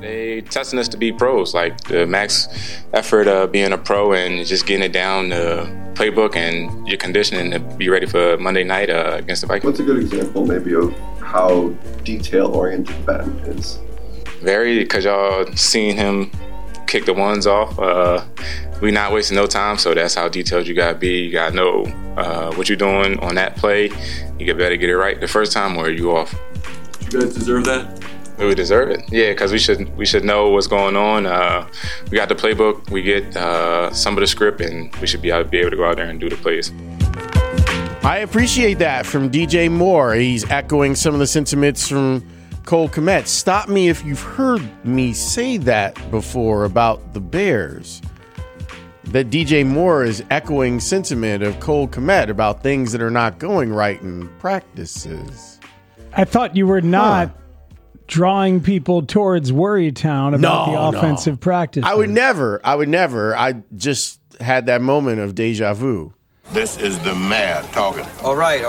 They testing us to be pros, like the max effort of being a pro and just getting it down the playbook and your conditioning to be ready for Monday night against the Vikings. What's a good example maybe of how detail-oriented Ben is? Very, because y'all seen him kick the ones off. We not wasting no time, so that's how detailed you gotta be. You gotta know what you're doing on that play. You better get it right the first time or you off. You guys deserve that? We deserve it, yeah, because we should know what's going on. We got the playbook, we get some of the script, and we should be able to go out there and do the plays. I appreciate that from DJ Moore. He's echoing some of the sentiments from Cole Kmet. Stop me if you've heard me say that before about the Bears. That DJ Moore is echoing sentiment of Cole Kmet about things that are not going right in practices. I thought you were not drawing people towards Worrytown about the offensive practice. I would never. I just had that moment of deja vu. This is the mayor talking. All right.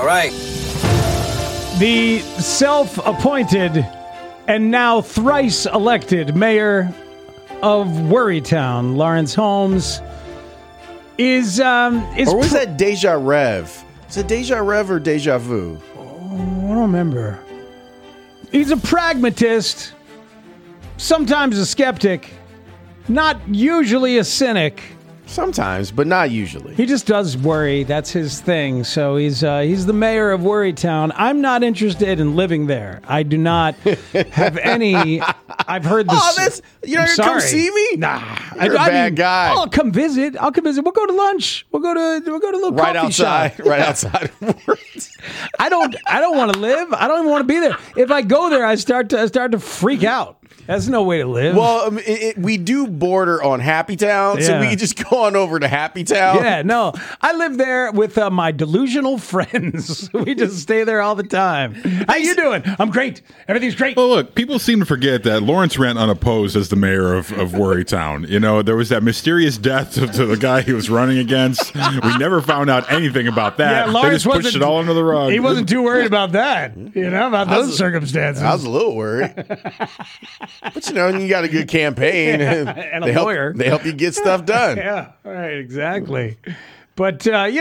The self-appointed and now thrice elected mayor of Worrytown, Lawrence Holmes, is or was that deja rev? Is it deja rev or deja vu? I don't remember. He's a pragmatist, sometimes a skeptic, not usually a cynic. Sometimes, but not usually. He just does worry. That's his thing. So he's the mayor of Worrytown. I'm not interested in living there. I do not have any. I've heard this. Oh, that's you're gonna come see me? Nah, you're a bad guy. I'll come visit. We'll go to lunch. We'll go to a little coffee shop. Right outside. I don't want to live. I don't even want to be there. If I go there, I start to freak out. That's no way to live. Well, we do border on Happy Town, so we can just go on over to Happy Town. Yeah, no. I live there with my delusional friends. We just stay there all the time. How you doing? I'm great. Everything's great. Well, look, people seem to forget that Lawrence ran unopposed as the mayor of Worrytown. You know, there was that mysterious death to the guy he was running against. We never found out anything about that. Yeah, Lawrence they just pushed it all under the rug. He wasn't too worried about that, about those circumstances. I was a little worried. But, you got a good campaign. And a lawyer. They help you get stuff done. Yeah, right, exactly. But,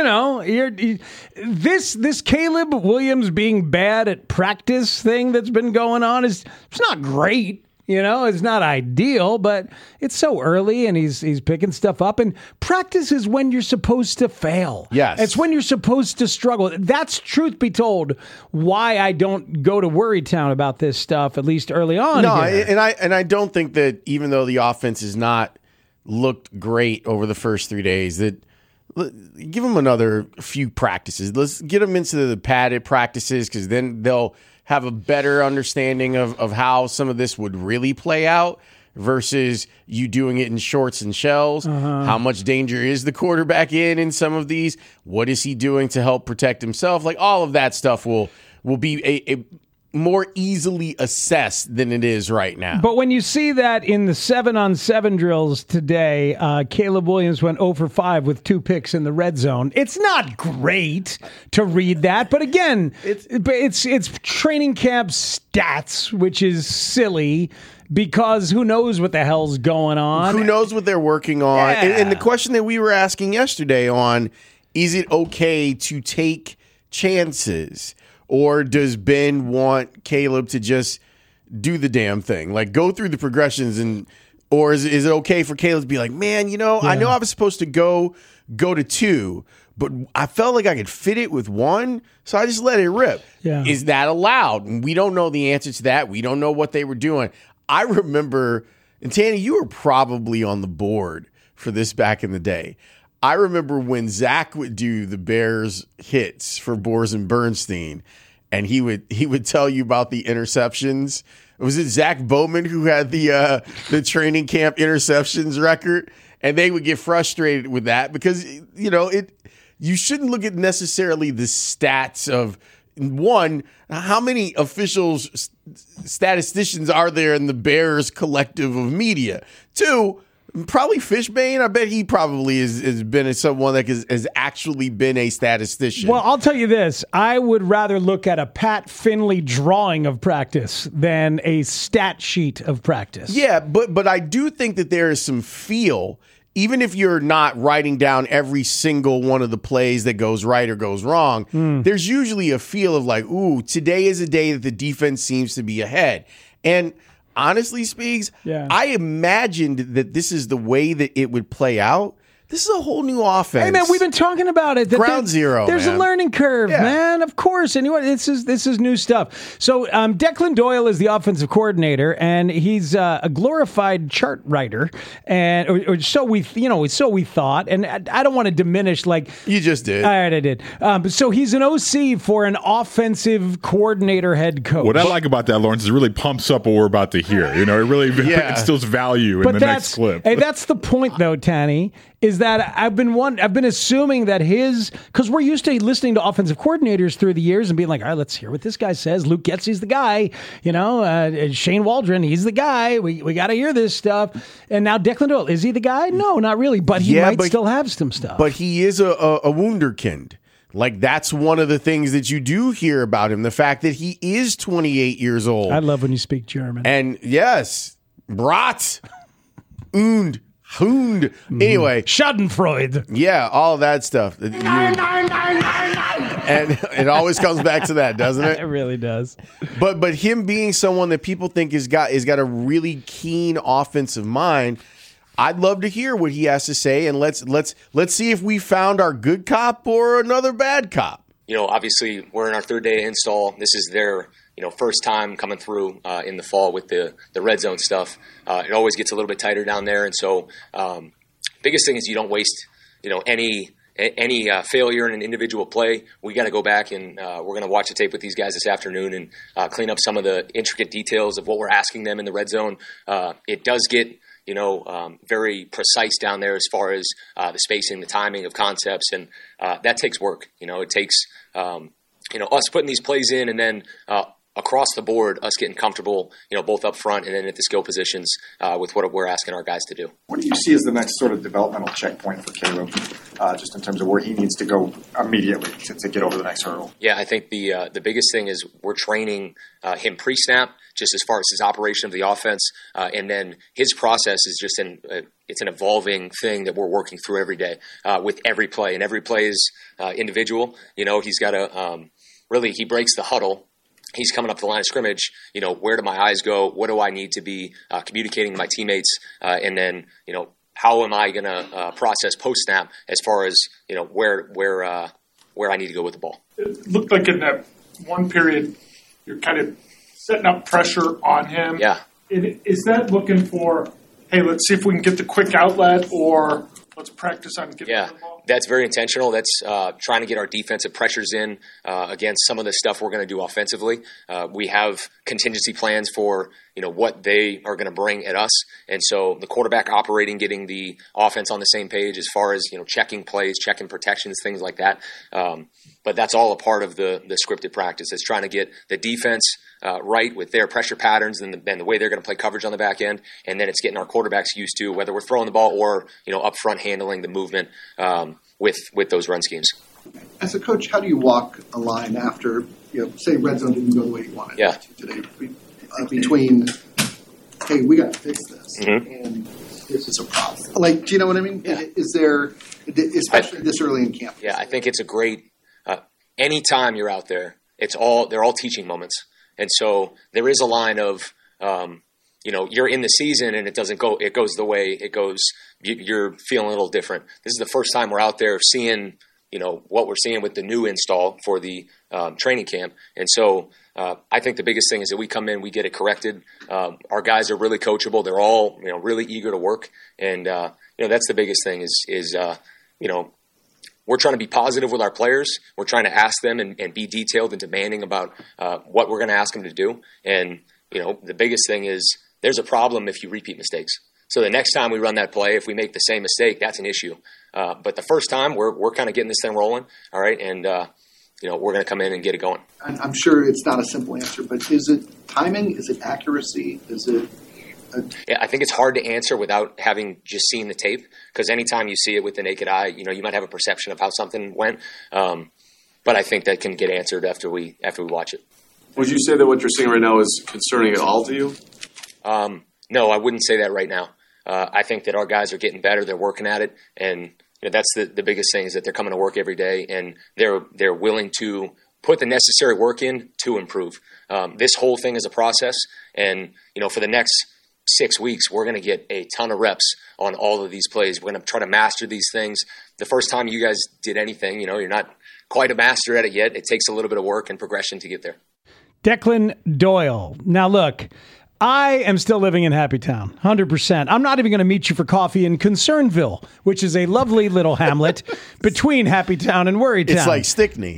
this Caleb Williams being bad at practice thing that's been going on it's not great. It's not ideal, but it's so early and he's picking stuff up. And practice is when you're supposed to fail. Yes. It's when you're supposed to struggle. That's, truth be told, why I don't go to Worrytown about this stuff, at least early on. No, here. and I don't think that even though the offense has not looked great over the first 3 days, that give them another few practices. Let's get them into the padded practices because then they'll have a better understanding of how some of this would really play out versus you doing it in shorts and shells. How much danger is the quarterback in some of these? What is he doing to help protect himself? Like all of that stuff will be a more easily assessed than it is right now. But when you see that in the 7-on-7 drills today, Caleb Williams went 0 for 5 with 2 picks in the red zone. It's not great to read that, but again, it's training camp stats, which is silly because who knows what the hell's going on? Who knows what they're working on? Yeah. And the question that we were asking yesterday on, is it okay to take chances? Or does Ben want Caleb to just do the damn thing? Like go through the progressions or is it okay for Caleb to be like, man, I know I was supposed to go to 2, but I felt like I could fit it with 1, so I just let it rip. Yeah. Is that allowed? And we don't know the answer to that. We don't know what they were doing. I remember, and Tanny, you were probably on the board for this back in the day. I remember when Zach would do the Bears hits for Bors and Bernstein, and he would tell you about the interceptions. Was it Zach Bowman who had the training camp interceptions record? And they would get frustrated with that because you shouldn't look at necessarily the stats of one, how many officials, statisticians are there in the Bears collective of media? 2, Probably Fishbane. I bet he probably has been someone that has actually been a statistician. Well, I'll tell you this. I would rather look at a Pat Finley drawing of practice than a stat sheet of practice. Yeah, but I do think that there is some feel, even if you're not writing down every single one of the plays that goes right or goes wrong, there's usually a feel of like, ooh, today is a day that the defense seems to be ahead. And honestly, Speaks, I imagined that this is the way that it would play out. This is a whole new offense. Hey, man, we've been talking about it. Ground zero, There's man. a learning curve, man. Of course. Anyway, this is new stuff. So Declan Doyle is the offensive coordinator, and he's a glorified chart writer, and or so we thought. And I don't want to diminish like you just did. All right, I did. So he's an OC for an offensive coordinator head coach. What I like about that, Lawrence, is it really pumps up what we're about to hear. It really instills value in the next clip. Hey, that's the point, though, Tanny. Is that I've been assuming that because we're used to listening to offensive coordinators through the years and being like, all right, let's hear what this guy says. Luke Getzey's the guy, Shane Waldron, he's the guy. We got to hear this stuff. And now Declan Doyle, is he the guy? No, not really, but he might still have some stuff. But he is a wunderkind. Like, that's one of the things that you do hear about him, the fact that he is 28 years old. I love when you speak German. And yes, Brat, und, Hund. Anyway. Schadenfreude. Yeah, all of that stuff. And it always comes back to that, doesn't it? It really does. But him being someone that people think has got a really offensive mind, I'd love to hear what he has to say, and let's see if we found our good cop or another bad cop. Obviously we're in our third day install. This is their first time coming through in the fall with the red zone stuff. It always gets a little bit tighter down there, and so biggest thing is you don't waste any failure in an individual play. We got to go back and we're going to watch the tape with these guys this afternoon and clean up some of the intricate details of what we're asking them in the red zone. It does get very precise down there as far as the spacing, the timing of concepts, and that takes work. It takes us putting these plays in, and then across the board, us getting comfortable, both up front and then at the skill positions with what we're asking our guys to do. What do you see as the next sort of developmental checkpoint for Caleb, just in terms of where he needs to go immediately to get over the next hurdle? Yeah, I think the biggest thing is we're training him pre-snap, just as far as his operation of the offense, and then his process is just it's an evolving thing that we're working through every day with every play, and every play is individual. He's got to really, he breaks the huddle. He's coming up the line of scrimmage, where do my eyes go? What do I need to be communicating to my teammates? And then, how am I going to process post-snap as far as, where I need to go with the ball? It looked like in that one period, you're kind of setting up pressure on him. Yeah. Is that looking for, hey, let's see if we can get the quick outlet, or let's practice on getting the ball? That's very intentional. That's trying to get our defensive pressures in against some of the stuff we're going to do offensively. We have contingency plans for what they are going to bring at us, and so the quarterback operating, getting the offense on the same page as far as checking plays, checking protections, things like that. But that's all a part of the scripted practice. It's trying to get the defense right with their pressure patterns and the way they're going to play coverage on the back end, and then it's getting our quarterbacks used to whether we're throwing the ball or up front handling the movement with those run schemes. As a coach, how do you walk a line after say red zone didn't go the way you wanted it to today? Between hey, we got to fix this, and this is a problem. Like, do you know what I mean? Yeah. Is there, especially this early in camp? Yeah, I think it's a great. Anytime you're out there, they're all teaching moments. And so there is a line of, you're in the season and it goes the way it goes. You're feeling a little different. This is the first time we're out there seeing, what we're seeing with the new install for the training camp. And so I think the biggest thing is that we come in, we get it corrected. Our guys are really coachable. They're all, really eager to work. And, that's the biggest thing is we're trying to be positive with our players. We're trying to ask them and be detailed and demanding about what we're going to ask them to do. And, the biggest thing is there's a problem if you repeat mistakes. So the next time we run that play, if we make the same mistake, that's an issue. But the first time, we're kind of getting this thing rolling, all right? And, we're going to come in and get it going. I'm sure it's not a simple answer, but is it timing? Is it accuracy? Is it Yeah, I think it's hard to answer without having just seen the tape, because anytime you see it with the naked eye, you might have a perception of how something went. But I think that can get answered after we watch it. Would you say that what you're seeing right now is concerning at all to you? No, I wouldn't say that right now. I think that our guys are getting better. They're working at it. And that's the biggest thing, is that they're coming to work every day, and they're willing to put the necessary work in to improve. This whole thing is a process. And, for the next 6 weeks, we're going to get a ton of reps on all of these plays. We're going to try to master these things. The first time you guys did anything, you're not quite a master at it yet. It takes a little bit of work and progression to get there. Declan Doyle. Now, look, I am still living in Happy Town, 100%. I'm not even going to meet you for coffee in Concernville, which is a lovely little hamlet between Happy Town and Worrytown. It's like Stickney.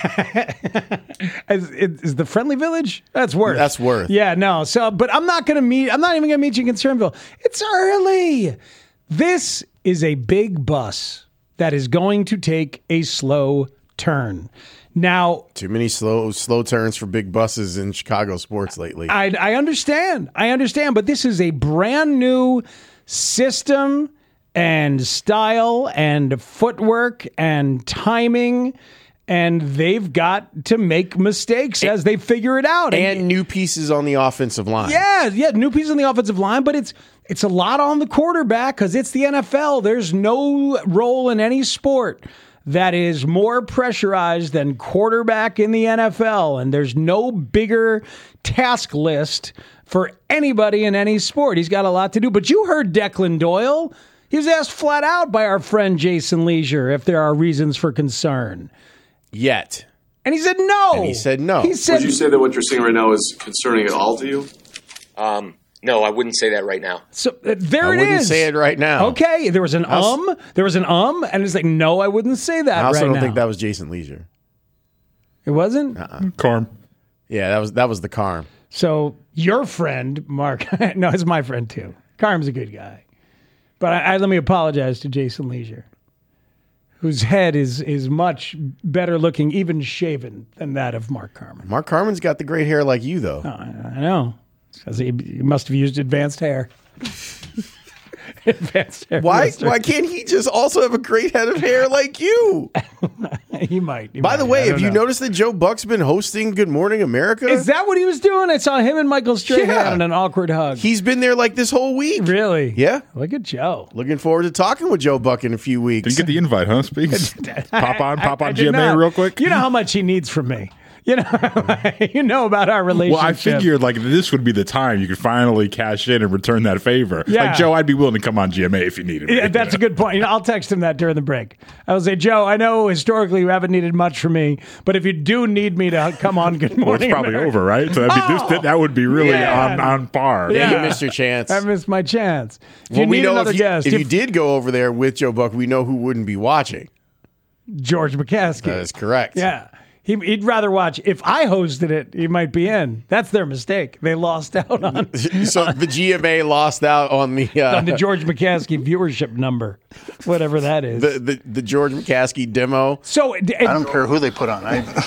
Is the Friendly Village? That's Worth. That's Worth. Yeah, no. So, but I'm not even going to meet you in Concernville. It's early. This is a big bus that is going to take a slow turn. Now, too many slow turns for big buses in Chicago sports lately. I understand. But this is a brand new system and style and footwork and timing, and they've got to make mistakes as they figure it out. And new pieces on the offensive line. Yeah, new pieces on the offensive line, but it's a lot on the quarterback, because it's the NFL. There's no role in any sport that is more pressurized than quarterback in the NFL, and there's no bigger task list for anybody in any sport. He's got a lot to do. But you heard Declan Doyle. He was asked flat out by our friend Jason Leisure if there are reasons for concern. Yet. And he said no. And he said no. Would you say that what you're seeing right now is concerning at all to you? No, I wouldn't say that right now. So there I it is. wouldn't say it right now. Okay, there was an and it's like, no, I wouldn't say that right now. I also don't think that was Jason Leisure. It wasn't? Carm. Yeah, that was the Carm. So your friend, Mark, no, it's my friend too. Carm's a good guy. But let me apologize to Jason Leisure, whose head is much better looking, even shaven, than that of Mark Carman. Mark Carman's got the great hair like you, though. Oh, I know. Because he must have used advanced hair. Why can't he just also have a great head of hair like you? He might. By the way, have you noticed that Joe Buck's been hosting Good Morning America? Is that what he was doing? I saw him and Michael Strahan in an awkward hug. He's been there like this whole week. Really? Yeah. Look at Joe. Looking forward to talking with Joe Buck in a few weeks. Didn't get the invite, huh? Speaks. Pop on GMA real quick. You know how much he needs from me. You know about our relationship. Well, I figured like this would be the time you could finally cash in and return that favor. Yeah. Like, Joe, I'd be willing to come on GMA if you needed me. Yeah, that's a good point. I'll text him that during the break. I'll say, Joe, I know historically you haven't needed much from me, but if you do need me to come on Good Morning well, it's probably America. over, right? So that would be really on par. Yeah, you missed your chance. I missed my chance. If you did go over there with Joe Buck, we know who wouldn't be watching. George McCaskey. That is correct. Yeah. He'd rather watch. If I hosted it, he might be in. That's their mistake. They lost out on. So the GMA lost out on the on the George McCaskey viewership number, whatever that is. The George McCaskey demo. So I don't care who they put on.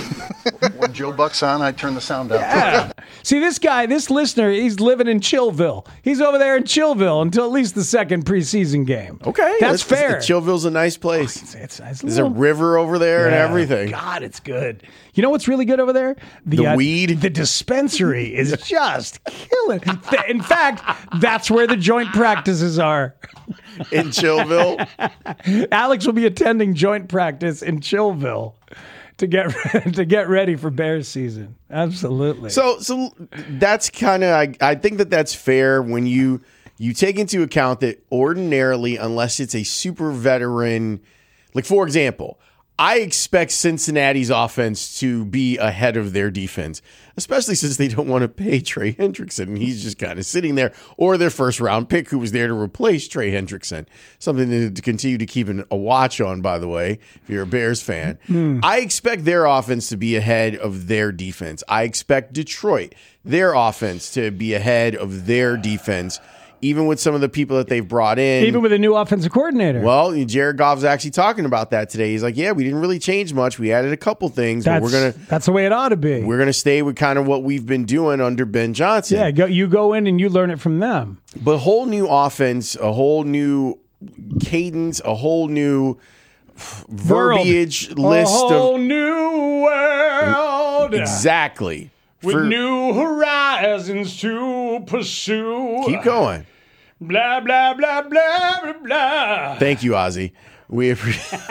When Joe Buck's on, I turn the sound down. Yeah. See, this listener, he's living in Chillville. He's over there in Chillville until at least the second preseason game. Okay, that's fair. Chillville's a nice place. It's nice. There's a river over there and everything. God, it's good. You know what's really good over there? The weed. The dispensary is just killing. In fact, that's where the joint practices are. In Chillville? Alex will be attending joint practice in Chillville to get ready for Bears season. Absolutely. So that's kind of, I think that's fair when you take into account that ordinarily, unless it's a super veteran, like for example, I expect Cincinnati's offense to be ahead of their defense, especially since they don't want to pay Trey Hendrickson. And he's just kind of sitting there, or their first round pick who was there to replace Trey Hendrickson. Something to continue to keep a watch on, by the way, if you're a Bears fan. I expect their offense to be ahead of their defense. I expect Detroit, their offense, to be ahead of their defense even with some of the people that they've brought in. Even with a new offensive coordinator. Well, Jared Goff's actually talking about that today. He's like, yeah, we didn't really change much. We added a couple things, but that's the way it ought to be. We're going to stay with kind of what we've been doing under Ben Johnson. Yeah, you go in and you learn it from them. But a whole new offense, a whole new cadence, a whole new verbiage list a whole new world. Exactly. With new horizons to pursue. Keep going. Blah, blah, blah, blah, blah, blah. Thank you, Ozzy. We appreciate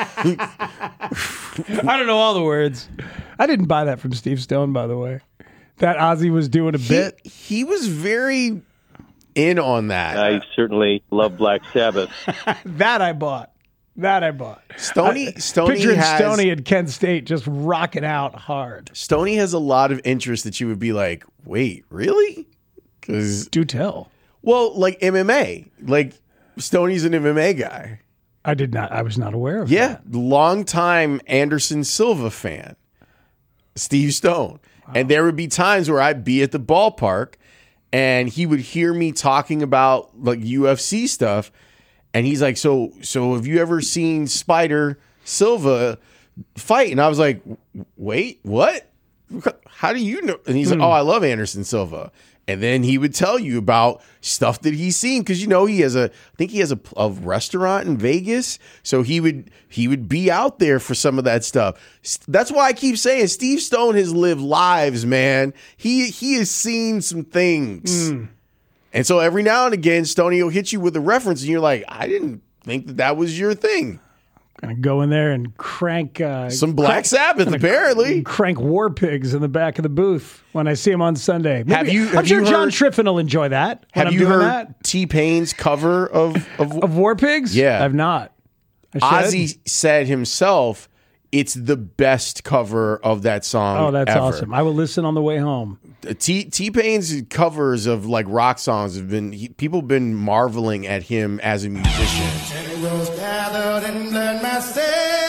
I don't know all the words. I didn't buy that from Steve Stone, by the way. That Ozzy was doing a bit. He was very in on that. I certainly love Black Sabbath. That I bought. Stoney picturing Stoney at Kent State just rocking out hard. Stoney has a lot of interest that you would be like, wait, really? Do tell. Well, like MMA. Like, Stoney's an MMA guy. I was not aware of that. Yeah, long-time Anderson Silva fan, Steve Stone. Wow. And there would be times where I'd be at the ballpark and he would hear me talking about like UFC stuff. And he's like, so have you ever seen Spider Silva fight? And I was like, wait, what? How do you know? And he's like, oh, I love Anderson Silva. And then he would tell you about stuff that he's seen because he has I think he has a restaurant in Vegas, so he would be out there for some of that stuff. That's why I keep saying Steve Stone has lived lives, man. He has seen some things, and so every now and again, Stoney will hit you with a reference, and you're like, I didn't think that was your thing. Gonna go in there and crank some Black Sabbath, apparently. Crank War Pigs in the back of the booth when I see him on Sunday. I'm sure John Triffin will enjoy that. Have you heard T-Pain's cover of War Pigs? Yeah, I've not. Ozzy said himself, it's the best cover of that song. Oh, that's ever. awesome! I will listen on the way home. T-Pain's covers of like rock songs have been people have been marveling at him as a musician. Gathered in blood masses,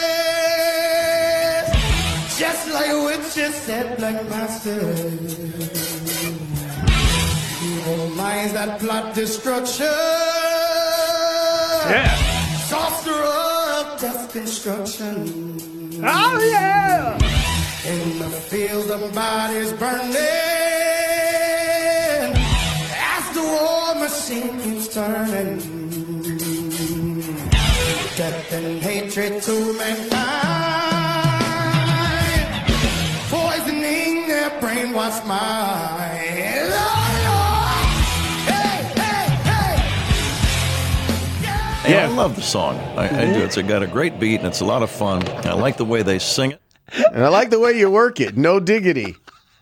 just like witches said black masters. Evil minds that plot destruction. Yeah. Sorcerer of death construction. Oh yeah. In the fields of bodies burning, as the war machine keeps turning. Death and hatred to mankind, poisoning their brainwashed minds. Yeah, I love the song. I do. It's got a great beat and it's a lot of fun. I like the way they sing it. And I like the way you work it. No diggity.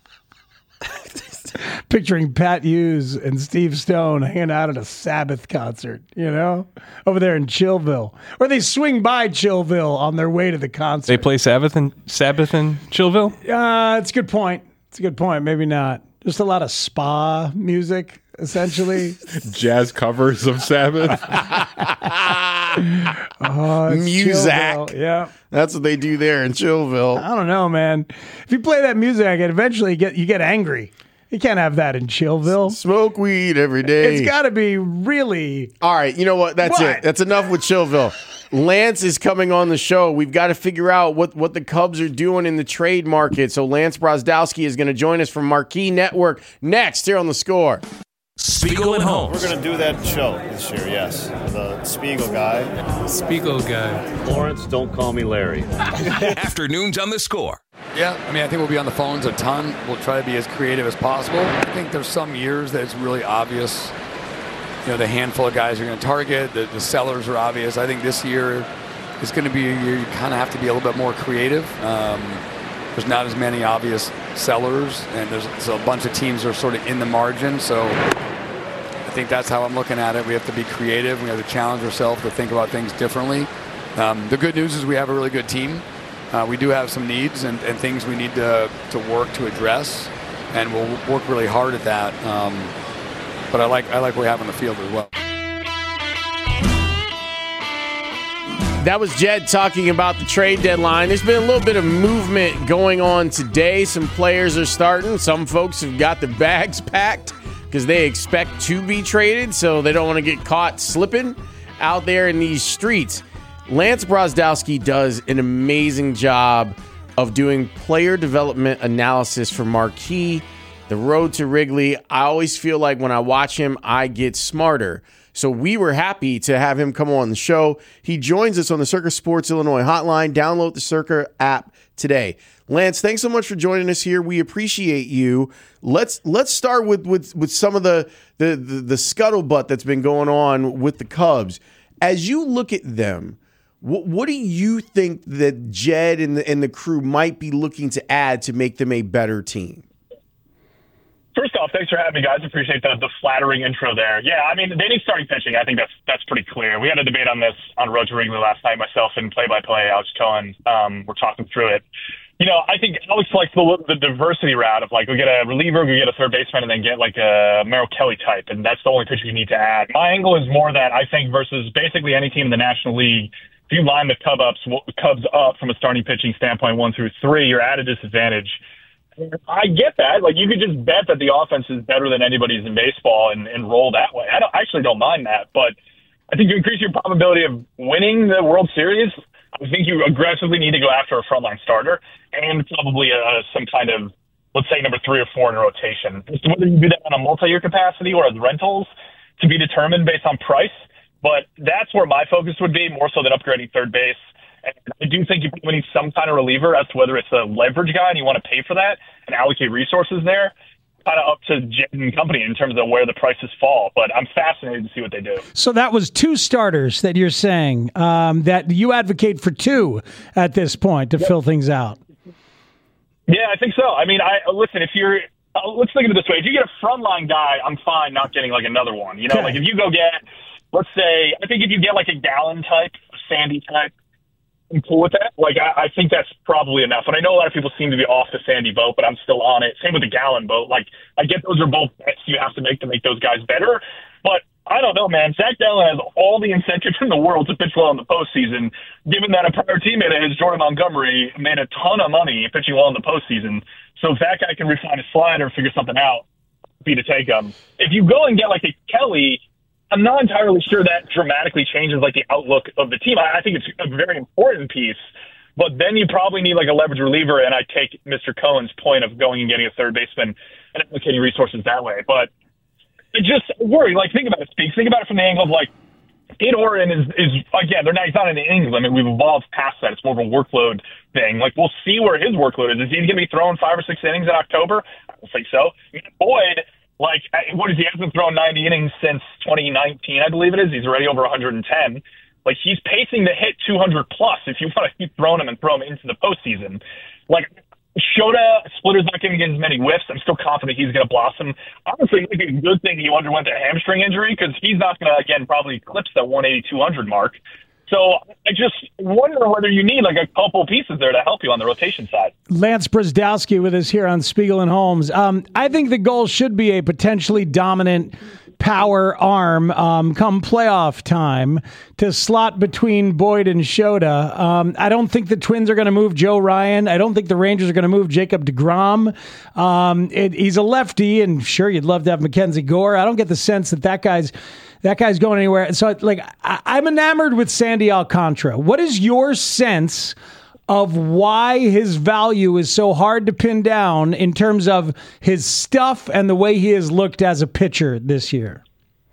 Picturing Pat Hughes and Steve Stone hanging out at a Sabbath concert, over there in Chillville. Or they swing by Chillville on their way to the concert. They play Sabbath in Chillville? It's a good point. Maybe not. Just a lot of spa music, essentially. Jazz covers of Sabbath. Muzak. Yeah. That's what they do there in Chillville. I don't know, man. If you play that music, eventually you get angry. You can't have that in Chillville. Smoke weed every day. It's got to be really... All right, you know what? That's it. That's enough with Chillville. Lance is coming on the show. We've got to figure out what the Cubs are doing in the trade market. So Lance Brozdowski is going to join us from Marquee Network next here on The Score. Spiegel and Holmes. We're going to do that show this year, yes. The Spiegel guy. Spiegel guy. Lawrence, don't call me Larry. Afternoons on The Score. Yeah, I think we'll be on the phones a ton. We'll try to be as creative as possible. I think there's some years that it's really obvious. The handful of guys you're going to target, the sellers are obvious. I think this year is going to be a year you kind of have to be a little bit more creative. There's not as many obvious sellers, and there's a bunch of teams that are sort of in the margin. So I think that's how I'm looking at it. We have to be creative. We have to challenge ourselves to think about things differently. The good news is we have a really good team. We do have some needs and things we need to work to address, and we'll work really hard at that. But I like what we have on the field as well. That was Jed talking about the trade deadline. There's been a little bit of movement going on today. Some players are starting. Some folks have got the bags packed. because they expect to be traded, so they don't want to get caught slipping out there in these streets. Lance Brozdowski does an amazing job of doing player development analysis for Marquee, the road to Wrigley. I always feel like when I watch him, I get smarter. So we were happy to have him come on the show. He joins us on the Circa Sports Illinois hotline. Download the Circa app today. Lance, thanks so much for joining us here. We appreciate you. Let's start with some of the scuttlebutt that's been going on with the Cubs. As you look at them, what do you think that Jed and the crew might be looking to add to make them a better team? First off, thanks for having me, guys. Appreciate the flattering intro there. Yeah, I mean, they need starting pitching. I think that's pretty clear. We had a debate on this on Road to Wrigley last night. Myself and play-by-play Alex Cohen were talking through it. I think Alex likes the diversity route of, like, we get a reliever, we get a third baseman, and then get, like, a Merrill Kelly type, and that's the only pitcher you need to add. My angle is more that I think versus basically any team in the National League, if you line the Cubs up from a starting pitching standpoint 1 through 3, you're at a disadvantage. I get that. Like, you could just bet that the offense is better than anybody's in baseball and roll that way. I actually don't mind that, but I think you increase your probability of winning the World Series. I think you aggressively need to go after a frontline starter and probably some kind of, let's say, number 3 or 4 in a rotation. Whether you do that on a multi-year capacity or as rentals to be determined based on price, but that's where my focus would be, more so than upgrading third base. And I do think you probably need some kind of reliever as to whether it's a leverage guy and you want to pay for that and allocate resources there. Kind of up to Jed and company in terms of where the prices fall. But I'm fascinated to see what they do. So that was 2 starters that you're saying, that you advocate for 2 at this point to fill things out. Yeah, I think so. I mean, listen, if you're let's think of it this way. If you get a frontline guy, I'm fine not getting like another one. Okay. Like if you go get, let's say, I think if you get like a Gallen type, a Sandy type, I'm cool with that. Like, I think that's probably enough. And I know a lot of people seem to be off the Sandy boat, but I'm still on it. Same with the Gallen boat. Like, I get those are both bets you have to make those guys better. But I don't know, man. Zach Gallen has all the incentives in the world to pitch well in the postseason, given that a prior teammate of his, Jordan Montgomery, made a ton of money pitching well in the postseason. So if that guy can refine his slider, figure something out, be to take him. If you go and get like a Kelly, I'm not entirely sure that dramatically changes like the outlook of the team. I think it's a very important piece, but then you probably need like a leverage reliever, and I take Mr. Cohen's point of going and getting a third baseman and allocating resources that way. But it just worry. Like, think about it, Speaks. Think about it from the angle of like, in Oregon is again, he's not in England. I mean, we've evolved past that. It's more of a workload thing. Like, we'll see where his workload is. Is he going to be throwing 5 or 6 innings in October? I don't think so. I mean, Boyd, like, what is he? Hasn't thrown 90 innings since 2019, I believe it is. He's already over 110. Like, he's pacing to hit 200 plus if you want to keep throwing him and throw him into the postseason. Like, Shota, Splitter's not going to get as many whiffs. I'm still confident he's going to blossom. Honestly, it might be a good thing he underwent a hamstring injury because he's not going to, again, probably eclipse that 180, 200 mark. So I just wonder whether you need like a couple pieces there to help you on the rotation side. Lance Brozdowski with us here on Spiegel and Holmes. I think the goal should be a potentially dominant power arm come playoff time to slot between Boyd and Shota. I don't think the Twins are going to move Joe Ryan. I don't think the Rangers are going to move Jacob deGrom. He's a lefty, and sure, you'd love to have Mackenzie Gore. I don't get the sense that guy's going anywhere. So, like, I'm enamored with Sandy Alcantara. What is your sense of why his value is so hard to pin down in terms of his stuff and the way he has looked as a pitcher this year?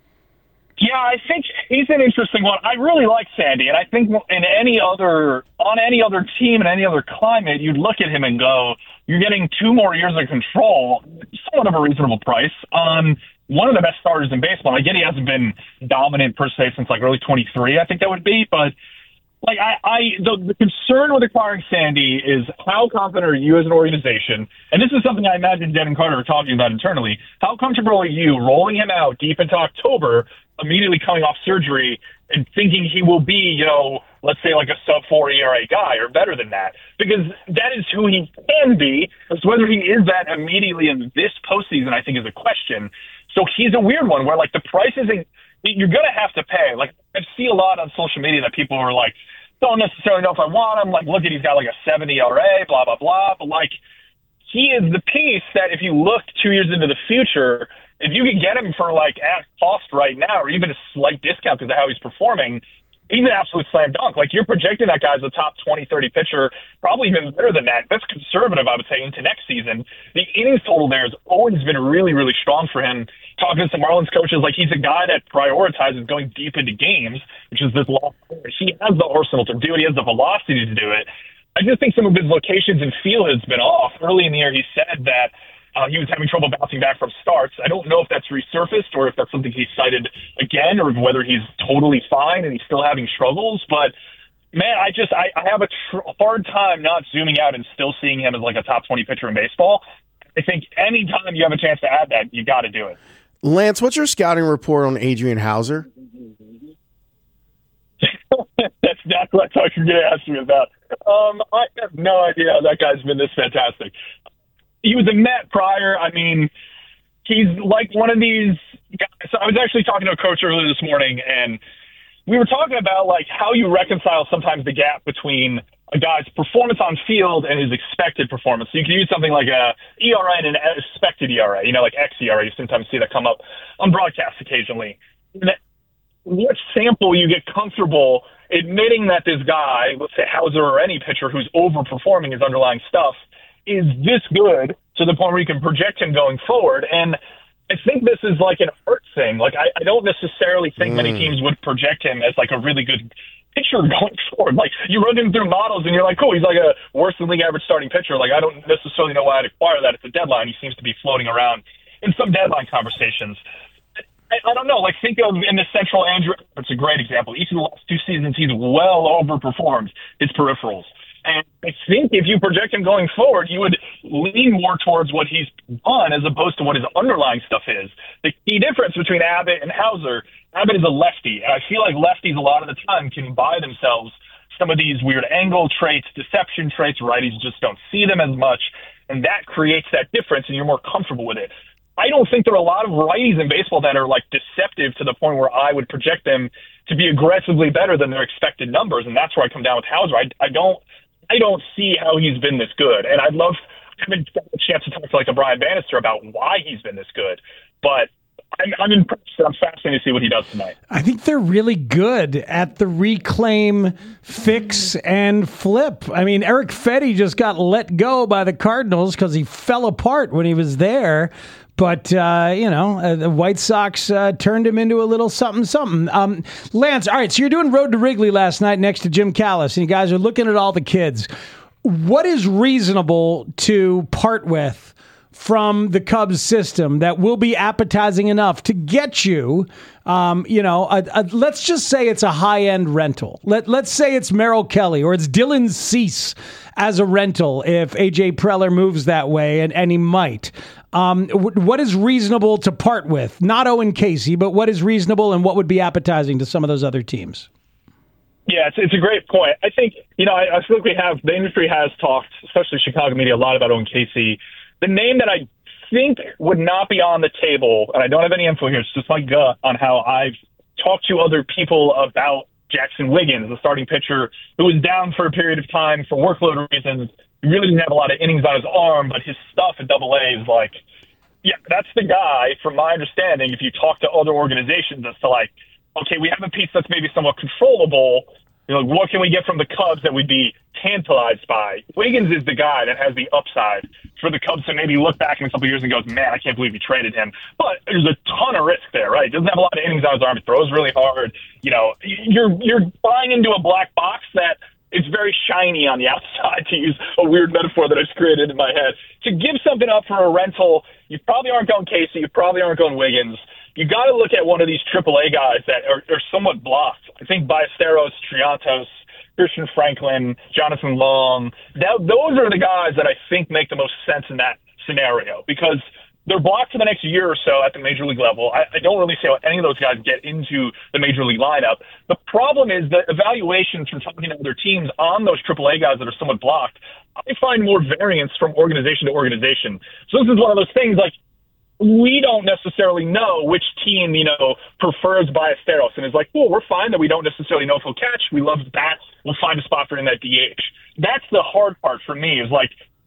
Yeah, I think he's an interesting one. I really like Sandy, and I think on any other team in any other climate, you'd look at him and go, you're getting 2 more years of control, somewhat of a reasonable price, on one of the best starters in baseball. I get he hasn't been dominant per se since like early 23, I think that would be, but like the concern with acquiring Sandy is how confident are you as an organization, and this is something I imagine Devin Carter are talking about internally, how comfortable are you rolling him out deep into October, immediately coming off surgery, and thinking he will be, let's say like a sub-4 ERA guy or better than that, because that is who he can be. It's whether he is that immediately in this postseason, I think, is a question. So he's a weird one where like the price isn't, you're going to have to pay. Like, I see a lot on social media that people are like, don't necessarily know if I want him. Like, look at, he's got like a 70 ERA, blah, blah, blah. But like, he is the piece that if you look 2 years into the future, if you can get him for like at cost right now, or even a slight discount because of how he's performing, he's an absolute slam dunk. Like, you're projecting that guy as a top 20, 30 pitcher, probably even better than that. That's conservative, I would say, into next season. The innings total there has always been really, really strong for him. Talking to some Marlins coaches, like, he's a guy that prioritizes going deep into games, which is this long. He has the arsenal to do it. He has the velocity to do it. I just think some of his locations and feel has been off. Early in the year, he said that he was having trouble bouncing back from starts. I don't know if that's resurfaced or if that's something he cited again, or whether he's totally fine and he's still having struggles. But, man, I have a hard time not zooming out and still seeing him as like a top 20 pitcher in baseball. I think anytime you have a chance to add that, you got to do it. Lance, what's your scouting report on Adrian Hauser? That's not what I thought you were going to ask me about. I have no idea how that guy's been this fantastic. He was a Met prior. I mean, he's like one of these guys. So I was actually talking to a coach earlier this morning, and we were talking about like how you reconcile sometimes the gap between a guy's performance on field and his expected performance. So you can use something like a ERA and an expected ERA, like xERA. You sometimes see that come up on broadcasts occasionally. What sample you get comfortable admitting that this guy, let's say Hauser or any pitcher who's overperforming his underlying stuff, is this good to the point where you can project him going forward. And I think this is like an art thing. Like, I don't necessarily think many teams would project him as like a really good pitcher going forward. Like, you run him through models and you're like, cool, he's like a worse than league average starting pitcher. Like, I don't necessarily know why I'd acquire that at the deadline. He seems to be floating around in some deadline conversations. I don't know. Like, think of in the Central Andrew. It's a great example. Each of the last 2 seasons, he's well overperformed his peripherals. And I think if you project him going forward, you would lean more towards what he's done as opposed to what his underlying stuff is. The key difference between Abbott and Hauser, Abbott is a lefty. And I feel like lefties a lot of the time can buy themselves some of these weird angle traits, deception traits. Righties just don't see them as much. And that creates that difference, and you're more comfortable with it. I don't think there are a lot of righties in baseball that are like deceptive to the point where I would project them to be aggressively better than their expected numbers. And that's where I come down with Hauser. I don't see how he's been this good. And I haven't got a chance to talk to like a Brian Bannister about why he's been this good, but I'm impressed. I'm fascinated to see what he does tonight. I think they're really good at the reclaim, fix, and flip. I mean, Eric Fetty just got let go by the Cardinals because he fell apart when he was there. But, the White Sox turned him into a little something. Lance, all right, so you're doing Road to Wrigley last night next to Jim Callis, and you guys are looking at all the kids. What is reasonable to part with from the Cubs system that will be appetizing enough to get you, let's just say it's a high-end rental. Let's say it's Merrill Kelly or it's Dylan Cease as a rental if A.J. Preller moves that way, and he might. What is reasonable to part with? Not Owen Casey, but what is reasonable and what would be appetizing to some of those other teams? Yeah, it's a great point. I think, I feel like the industry has talked, especially Chicago media, a lot about Owen Casey. The name that I think would not be on the table, and I don't have any info here, it's just my gut on how I've talked to other people about Jackson Wiggins, the starting pitcher who was down for a period of time for workload reasons. He really didn't have a lot of innings on his arm, but his stuff at AA is like, yeah, that's the guy, from my understanding, if you talk to other organizations as to like, okay, we have a piece that's maybe somewhat controllable. What can we get from the Cubs that we'd be tantalized by? Wiggins is the guy that has the upside for the Cubs to maybe look back in a couple of years and goes, man, I can't believe we traded him. But there's a ton of risk there, right? He doesn't have a lot of innings on his arm. He throws really hard. You're buying into a black box that it's very shiny on the outside, to use a weird metaphor that I just created in my head. To give something up for a rental, you probably aren't going Casey. You probably aren't going Wiggins. You got to look at one of these AAA guys that are somewhat blocked. I think Ballesteros, Triantos, Christian Franklin, Jonathan Long, those are the guys that I think make the most sense in that scenario because they're blocked for the next year or so at the major league level. I don't really see how any of those guys get into the major league lineup. The problem is that evaluations from talking to other teams on those AAA guys that are somewhat blocked, I find more variance from organization to organization. So this is one of those things like, we don't necessarily know which team, prefers Ballesteros and is like, cool, we're fine that we don't necessarily know if he'll catch. We love the bats. We'll find a spot for him at DH. That's the hard part for me is like,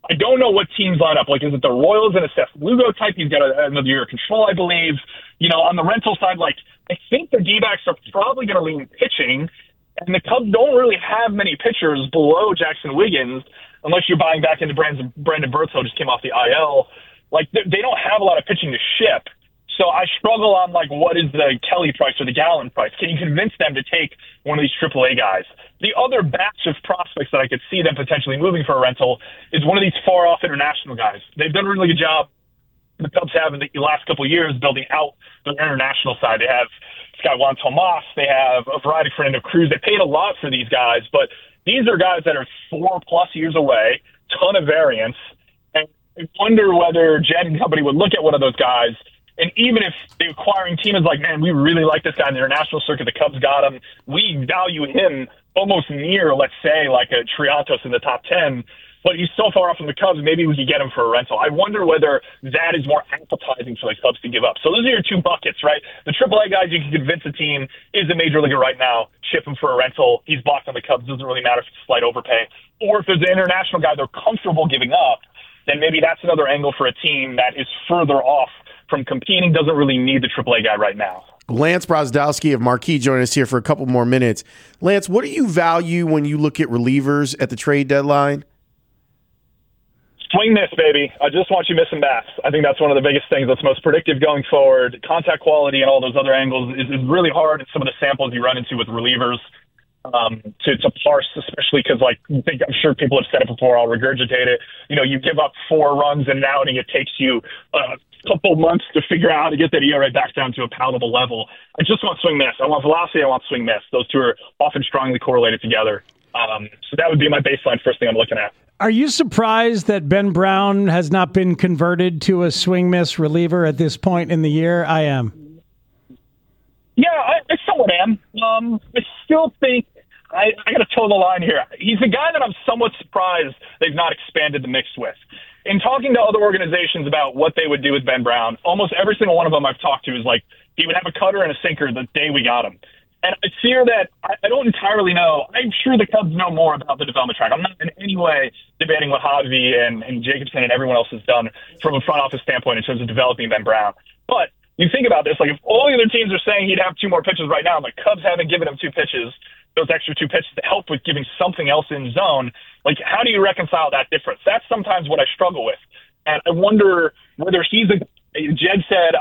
I don't know what teams line up. Like, is it the Royals and a Seth Lugo type? He's got another year of control, I believe. On the rental side, like, I think the D-backs are probably going to lean pitching, and the Cubs don't really have many pitchers below Jackson Wiggins, unless you're buying back into Brandon Bertho, just came off the IL. Like, they don't have a lot of pitching to ship. So I struggle on, like, what is the Kelly price or the Gallen price? Can you convince them to take one of these AAA guys? The other batch of prospects that I could see them potentially moving for a rental is one of these far-off international guys. They've done a really good job, the Cubs have in the last couple of years, building out their international side. They have Scott Juan Tomas. They have a variety of Fernando Cruz. They paid a lot for these guys, but these are guys that are 4+ years away, ton of variance, and I wonder whether Jed and company would look at one of those guys. And even if the acquiring team is like, man, we really like this guy in the international circuit, the Cubs got him, we value him almost near, let's say, like a Triantos in the top 10, but he's so far off from the Cubs, maybe we could get him for a rental. I wonder whether that is more appetizing for the Cubs to give up. So those are your two buckets, right? The AAA guys, you can convince a team is a major leaguer right now, ship him for a rental. He's blocked on the Cubs, doesn't really matter if it's a slight overpay. Or if there's an international guy they're comfortable giving up, then maybe that's another angle for a team that is further off from competing, doesn't really need the AAA guy right now. Lance Brozdowski of Marquee joining us here for a couple more minutes. Lance, what do you value when you look at relievers at the trade deadline? Swing miss, baby. I just want you missing bats. I think that's one of the biggest things that's most predictive going forward. Contact quality and all those other angles is really hard in some of the samples you run into with relievers to parse, especially because, like, I'm sure people have said it before, I'll regurgitate it. You give up 4 runs in an outing, it takes you couple months to figure out how to get that ERA back down to a palatable level. I just want swing miss. I want velocity. I want swing miss. Those two are often strongly correlated together. So that would be my baseline first thing I'm looking at. Are you surprised that Ben Brown has not been converted to a swing miss reliever at this point in the year? I am. Yeah, I somewhat am. I still think I got to toe the line here. He's a guy that I'm somewhat surprised they've not expanded the mix with. In talking to other organizations about what they would do with Ben Brown, almost every single one of them I've talked to is like, he would have a cutter and a sinker the day we got him. And I fear that I don't entirely know. I'm sure the Cubs know more about the development track. I'm not in any way debating what Javi and Jacobson and everyone else has done from a front office standpoint in terms of developing Ben Brown. But you think about this, like, if all the other teams are saying he'd have 2 more pitches right now, and the Cubs haven't given him 2 pitches, those extra 2 pitches to help with giving something else in zone, like, how do you reconcile that difference? That's sometimes what I struggle with. And I wonder whether Jed said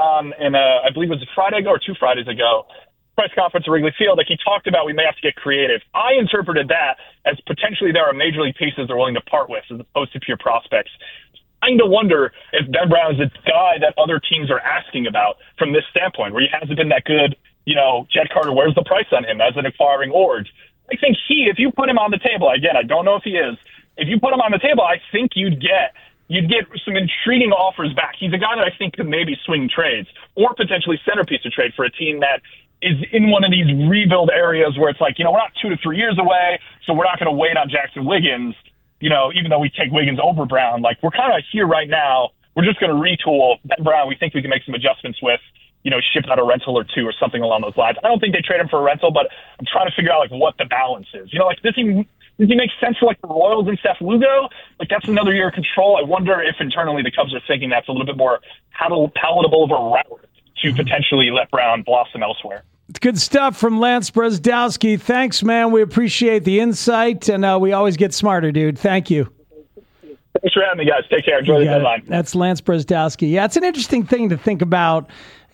I believe it was a Friday ago or 2 Fridays ago, press conference at Wrigley Field, like, he talked about we may have to get creative. I interpreted that as potentially there are major league pieces they're willing to part with as opposed to pure prospects. I kind of wonder if Ben Brown is a guy that other teams are asking about from this standpoint, where he hasn't been that good. Jed Carter, where's the price on him as an acquiring org? I think if you put him on the table, again, I don't know if he is. If you put him on the table, I think you'd get some intriguing offers back. He's a guy that I think could maybe swing trades or potentially centerpiece a trade for a team that is in one of these rebuild areas where it's like, we're not 2 to 3 years away, so we're not going to wait on Jackson Wiggins, even though we take Wiggins over Brown. Like, we're kind of here right now. We're just going to retool Ben Brown. We think we can make some adjustments with, ship out a rental or 2 or something along those lines. I don't think they trade him for a rental, but I'm trying to figure out, like, what the balance is. Does he make sense for, like, the Royals and Seth Lugo? Like, that's another year of control. I wonder if internally the Cubs are thinking that's a little bit more palatable of a route to potentially let Brown blossom elsewhere. It's good stuff from Lance Brozdowski. Thanks, man. We appreciate the insight, and we always get smarter, dude. Thank you. Thanks for having me, guys. Take care. Enjoy the deadline. That's Lance Brozdowski. Yeah, it's an interesting thing to think about,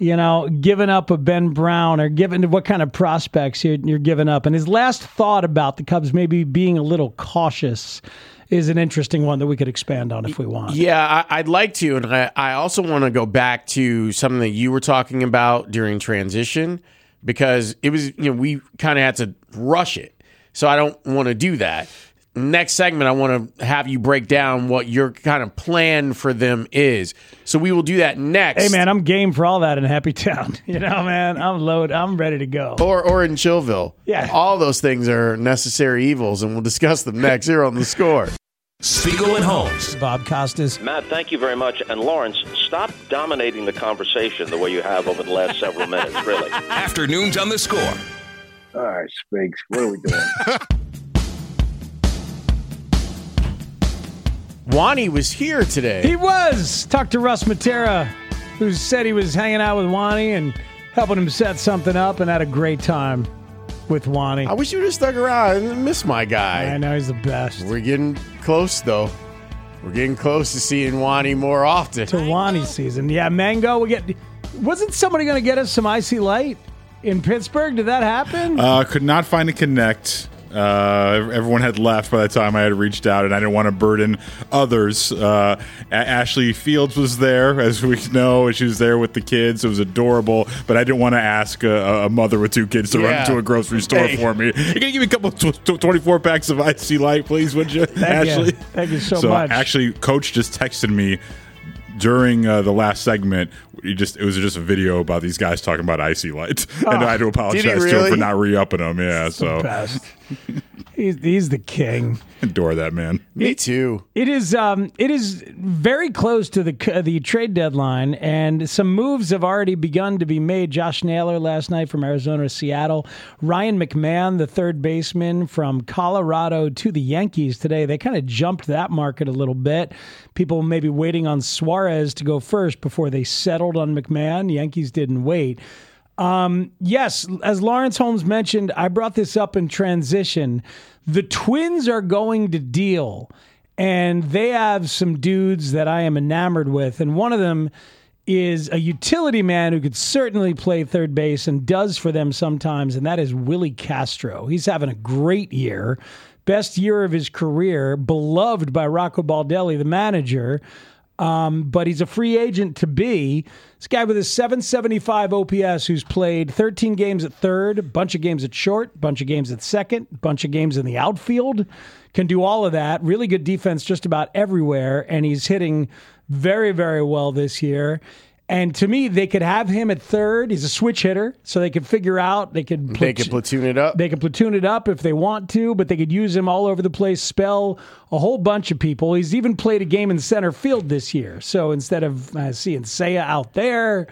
giving up a Ben Brown or what kind of prospects you're giving up. And his last thought about the Cubs maybe being a little cautious is an interesting one that we could expand on if we want. Yeah, I'd like to. And I also want to go back to something that you were talking about during transition, because it was, we kind of had to rush it. So I don't want to do that. Next segment, I want to have you break down what your kind of plan for them is. So we will do that next. Hey, man, I'm game for all that in Happy Town. Man, I'm loaded. I'm ready to go. Or in Chillville. Yeah. All those things are necessary evils, and we'll discuss them next here on The Score. Spiegel and Holmes. Bob Costas. Matt, thank you very much. And Lawrence, stop dominating the conversation the way you have over the last several minutes, really. Afternoons on The Score. All right, Spigs, what are we doing? Wani was here today. He was. Talked to Russ Matera, who said he was hanging out with Wani and helping him set something up, and had a great time with Wani. I wish you would have stuck around. I miss my guy. I know, he's the best. We're getting close, though. We're getting close to seeing Wani more often. To Wani season. Yeah, Mango. Wasn't somebody going to get us some Icy Light in Pittsburgh? Did that happen? Could not find a connect. Everyone had left by the time I had reached out, and I didn't want to burden others. Ashley Fields was there, as we know, and she was there with the kids. It was adorable, but I didn't want to ask a mother with 2 kids to run to a grocery store for me. You're going to give me a couple 24 packs of Icy Light, please, would you, Ashley? Thank you so much. Actually, Coach just texted me during the last segment. It was just a video about these guys talking about Icy Light, and I had to apologize to him for not re-upping them. Yeah, so best. He's the king. Adore that man. Me too. It is very close to the trade deadline, and some moves have already begun to be made. Josh Naylor last night from Arizona to Seattle. Ryan McMahon, the third baseman from Colorado to the Yankees today. They kind of jumped that market a little bit. People may be waiting on Suarez to go first before they settled on McMahon. Yankees didn't wait. Yes, as Lawrence Holmes mentioned, I brought this up in transition. The Twins are going to deal, and they have some dudes that I am enamored with, and one of them is a utility man who could certainly play third base and does for them sometimes, and that is Willie Castro. He's having a great year, best year of his career, beloved by Rocco Baldelli, the manager. But he's a free agent to be. This guy with a 775 OPS who's played 13 games at third, a bunch of games at short, a bunch of games at second, a bunch of games in the outfield, can do all of that. Really good defense just about everywhere, and he's hitting very, very well this year. And to me, they could have him at third. He's a switch hitter, so they could figure out they could platoon it up. They could platoon it up if they want to, but they could use him all over the place, spell a whole bunch of people. He's even played a game in center field this year. So instead of seeing Seiya out there,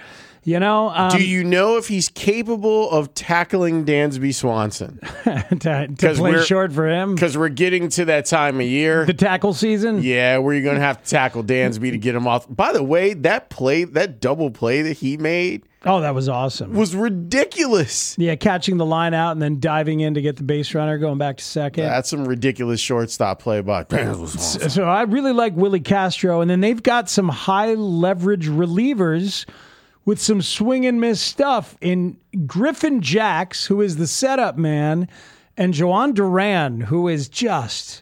do you know if he's capable of tackling Dansby Swanson? to play short for him? Because we're getting to that time of year. The tackle season? Yeah, where you're going to have to tackle Dansby to get him off. By the way, that double play that he made. Oh, that was awesome. Was ridiculous. Yeah, catching the line out and then diving in to get the base runner, going back to second. That's some ridiculous shortstop play by Dansby Swanson. So I really like Willie Castro. And then they've got some high leverage relievers with some swing and miss stuff in Griffin Jacks, who is the setup man, and Joan Duran, who is just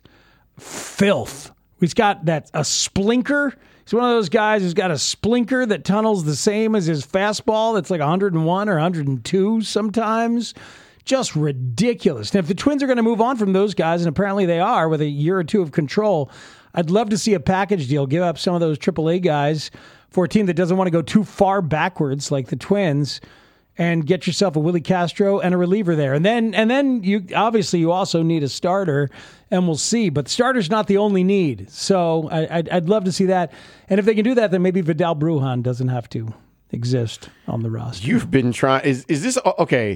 filth. He's got a splinker. He's one of those guys who's got a splinker that tunnels the same as his fastball. That's like 101 or 102 sometimes. Just ridiculous. Now, if the Twins are going to move on from those guys, and apparently they are with a year or two of control, I'd love to see a package deal, give up some of those AAA guys for a team that doesn't want to go too far backwards like the Twins, and get yourself a Willie Castro and a reliever there. And then you also need a starter, and we'll see. But the starter's not the only need. So I'd love to see that. And if they can do that, then maybe Vidal Brujan doesn't have to exist on the roster. You've been trying. Is this okay?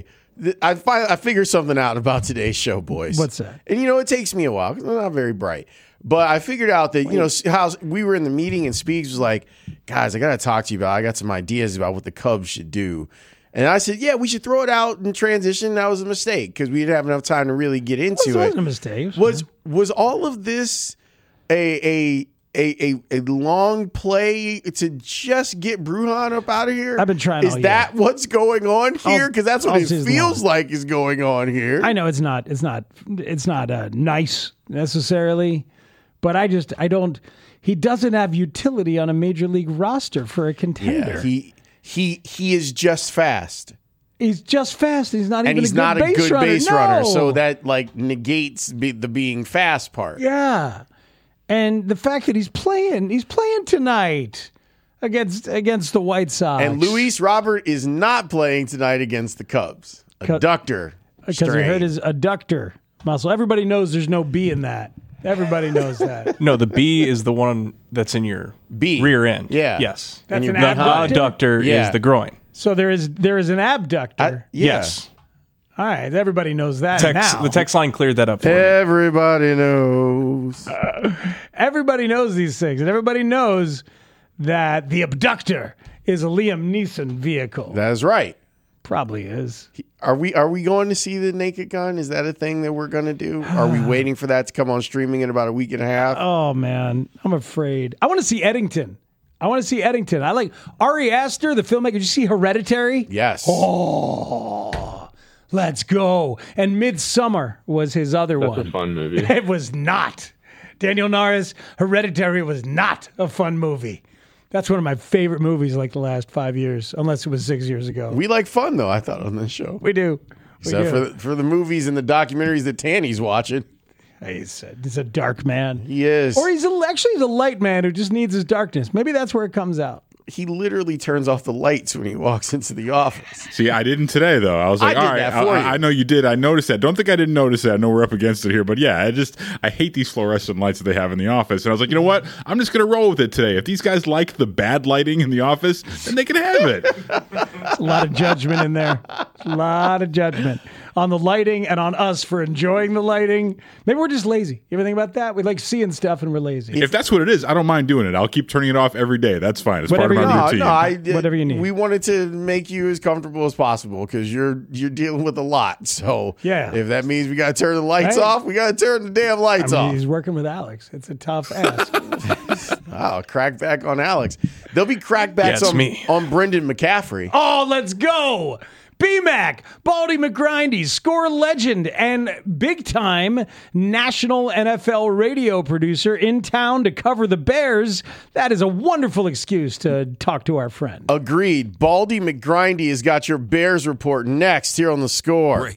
I figured something out about today's show, boys. What's that? And it takes me a while because I'm not very bright. But I figured out that, how we were in the meeting and Speaks was like, guys, I got to talk to you I got some ideas about what the Cubs should do. And I said, yeah, we should throw it out in transition. That was a mistake because we didn't have enough time to really get into it. It wasn't a mistake. Was all of this a long play to just get Brujan up out of here? I've been trying. Is that what's going on here? Because that's what it feels like is going on here. I know it's not nice necessarily. But I don't. He doesn't have utility on a major league roster for a contender. Yeah, he is just fast. He's just fast. He's not even a good base runner. No. So that negates the being fast part. Yeah, and the fact that he's playing tonight against the White Sox. And Luis Robert is not playing tonight against the Cubs. Adductor because he hurt his adductor muscle. Everybody knows there's no B in that. Everybody knows that. No, the B is the one that's in your rear end. Yeah. Yes. That's and an abductor? adductor is the groin. So there is an abductor. Yes. All right, everybody knows that now. The text line cleared that up for Everybody knows. Everybody knows these things, and everybody knows that the abductor is a Liam Neeson vehicle. That is right. Probably is. Are we going to see The Naked Gun? Is that a thing that we're going to do? Are we waiting for that to come on streaming in about a week and a half? Oh, man. I'm afraid. I want to see Eddington. I like Ari Aster, the filmmaker. Did you see Hereditary? Yes. Oh, let's go. And Midsommar was his other one. That's a fun movie. It was not. Daniel Naras, Hereditary was not a fun movie. That's one of my favorite movies like the last 5 years, unless it was 6 years ago. We like fun, though, I thought, on this show. We do. Except for the movies and the documentaries that Tanny's watching. He's a dark man. He is. Or he's a light man who just needs his darkness. Maybe that's where it comes out. He literally turns off the lights when he walks into the office. See, I didn't today, though. I was like, all right, I know you did. I noticed that. Don't think I didn't notice that. I know we're up against it here. But yeah, I hate these fluorescent lights that they have in the office. And I was like, you know what? I'm just going to roll with it today. If these guys like the bad lighting in the office, then they can have it. A lot of judgment in there. A lot of judgment on the lighting and on us for enjoying the lighting. Maybe we're just lazy. You ever think about that? We like seeing stuff and we're lazy. If that's what it is, I don't mind doing it. I'll keep turning it off every day. That's fine. It's part of my routine. Whatever you need. We wanted to make you as comfortable as possible because you're dealing with a lot. So yeah, if that means we got to turn the lights off, we got to turn the damn lights off. He's working with Alex. It's a tough ask. Wow, crackback on Alex. There'll be crackbacks on Brendan McCaffrey. Oh, let's go. BMAC, Baldy McGrindy, score legend, and big-time national NFL radio producer in town to cover the Bears. That is a wonderful excuse to talk to our friend. Agreed. Baldy McGrindy has got your Bears report next here on The Score.